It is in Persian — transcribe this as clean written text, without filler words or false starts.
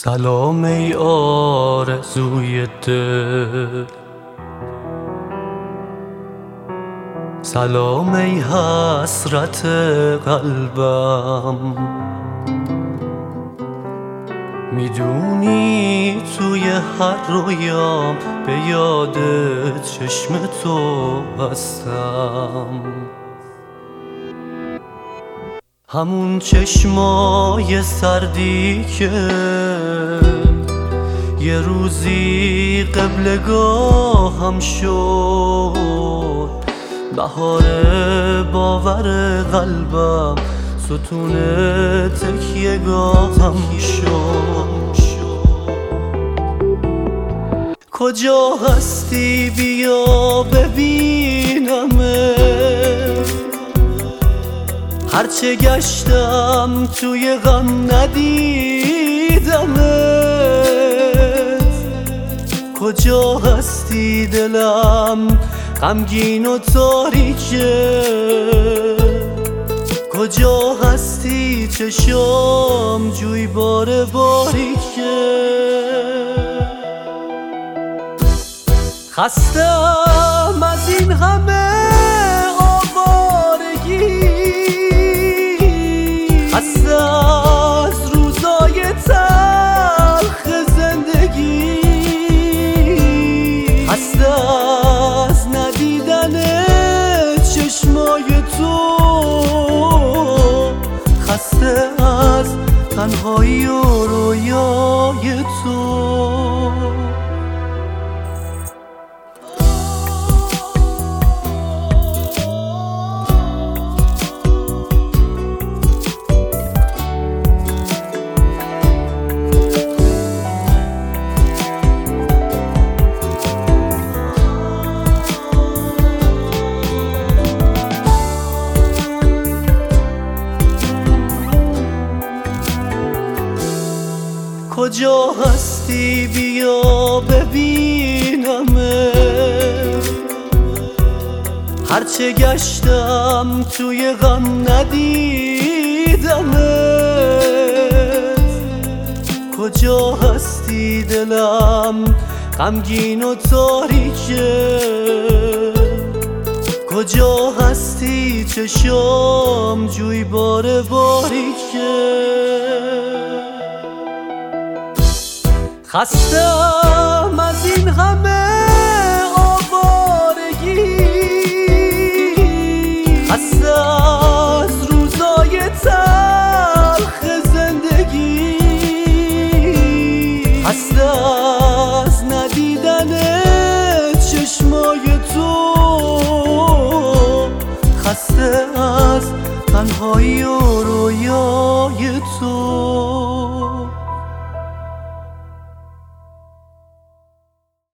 سلام ای آرزوی دل، سلام ای حسرت قلبم. میدونی توی هر رویام به یاد چشم تو هستم، همون چشمای سردی که یه روزی قبلگاهم شد، بهار باور قلبم، ستون تکیه‌گاهم شد. کجا هستی بیا ببینمت، هرچه گشتم توی غم ندیدمت. کجا هستی دلم غمگین و تاریکه، کجا هستی چشام جویبار باریکه. خستم از این همه آوارگی، خسته از روزای تلخ زندگی، خسته از ندیدن چشمای تو، خسته از تنهایی و رویای تو. کجا هستی بیا ببینمت، هرچه گشتم توی غم ندیدمت. کجا هستی دلم غمگین و تاریکه، کجا هستی چشام جویبار باریکه. خستم از این همه آوارگی، خسته از روزای تلخ زندگی، خسته از ندیدن چشمای تو، خسته از تنهایی و رویای تو.